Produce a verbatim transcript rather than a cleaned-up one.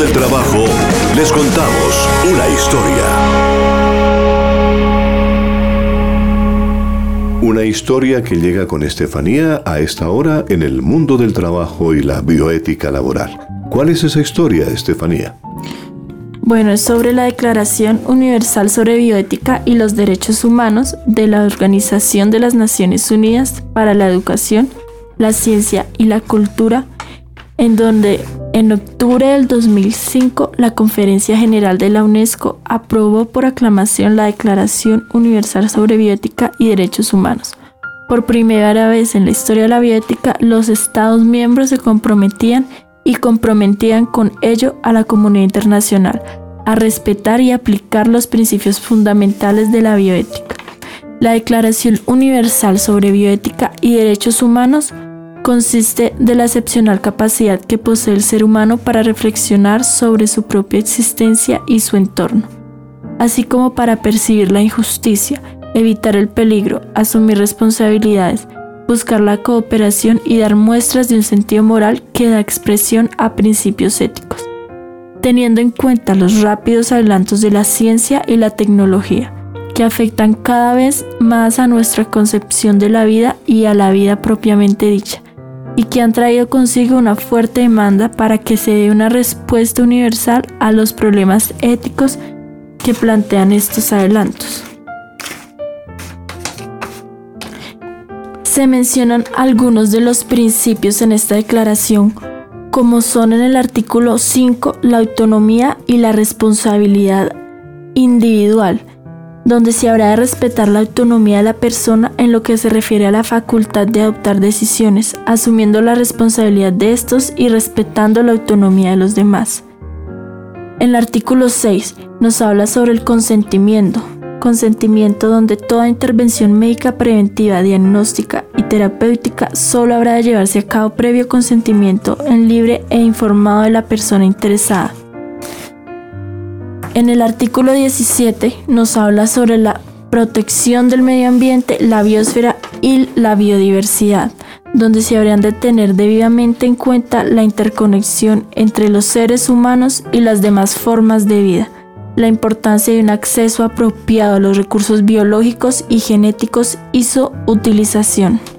del Trabajo les contamos una historia. Una historia que llega con Estefanía a esta hora en el mundo del trabajo y la bioética laboral. ¿Cuál es esa historia, Estefanía? Bueno, es sobre la Declaración Universal sobre Bioética y los Derechos Humanos de la Organización de las Naciones Unidas para la Educación, la Ciencia y la Cultura, en donde en octubre del dos mil cinco la Conferencia General de la UNESCO aprobó por aclamación la Declaración Universal sobre Bioética y Derechos Humanos. Por primera vez en la historia de la bioética, los Estados miembros se comprometían y comprometían con ello a la comunidad internacional a respetar y aplicar los principios fundamentales de la bioética. La Declaración Universal sobre Bioética y Derechos Humanos consiste de la excepcional capacidad que posee el ser humano para reflexionar sobre su propia existencia y su entorno, así como para percibir la injusticia, evitar el peligro, asumir responsabilidades, buscar la cooperación y dar muestras de un sentido moral que da expresión a principios éticos, teniendo en cuenta los rápidos adelantos de la ciencia y la tecnología, que afectan cada vez más a nuestra concepción de la vida y a la vida propiamente dicha, y que han traído consigo una fuerte demanda para que se dé una respuesta universal a los problemas éticos que plantean estos adelantos. Se mencionan algunos de los principios en esta declaración, como son en el artículo cinco la autonomía y la responsabilidad individual, donde se habrá de respetar la autonomía de la persona en lo que se refiere a la facultad de adoptar decisiones, asumiendo la responsabilidad de estos y respetando la autonomía de los demás. En el artículo seis nos habla sobre el consentimiento, consentimiento donde toda intervención médica preventiva, diagnóstica y terapéutica solo habrá de llevarse a cabo previo consentimiento en libre e informado de la persona interesada. En el artículo diecisiete nos habla sobre la protección del medio ambiente, la biosfera y la biodiversidad, donde se habrían de tener debidamente en cuenta la interconexión entre los seres humanos y las demás formas de vida, la importancia de un acceso apropiado a los recursos biológicos y genéticos y su utilización.